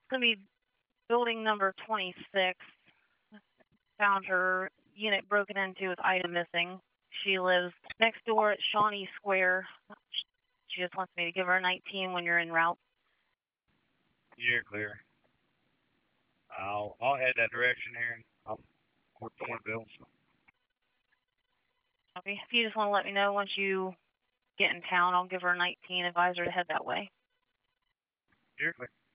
going to be building number 26. Found her unit broken into with item missing. She lives next door at Shawnee Square. She just wants me to give her a 19 when you're en route. You're clear. I'll head that direction here, and I'll work on bills. Okay, if you just want to let me know once you get in town, I'll give her a 19, advise her to head that way. You're clear.